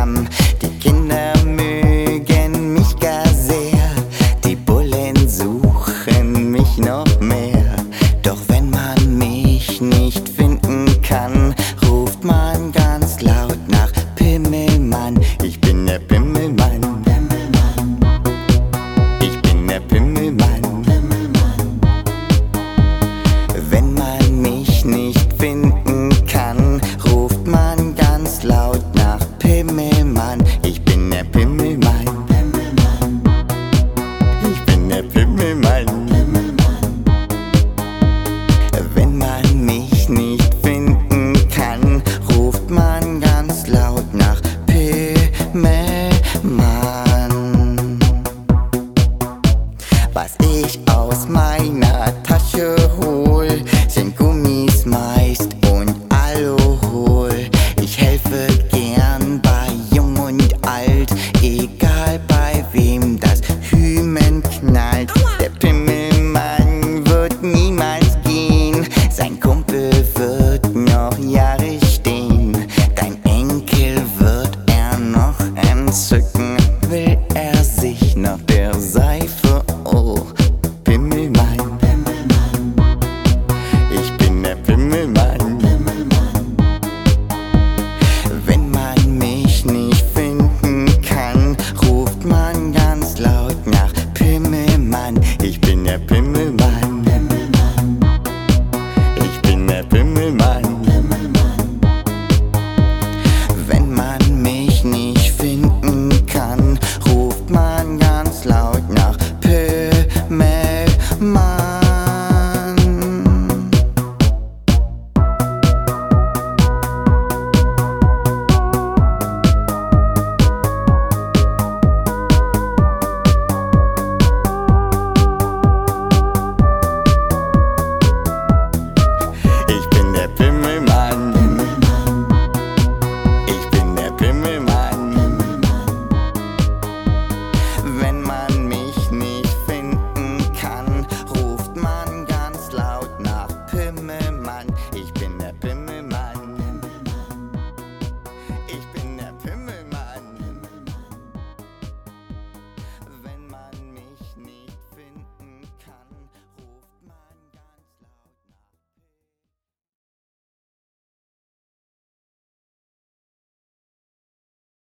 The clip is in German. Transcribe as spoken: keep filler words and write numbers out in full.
dran. Die Kinder mögen mich gar sehr, die Bullen suchen mich noch mehr. Doch wenn man mich nicht finden kann, ruft man ganz laut nach Pimmelmann. Ich bin der Pimmelmann, ich bin der Pimmelmann. Wenn man mich nicht finden kann, ruft man ganz laut nach Pimmelmann.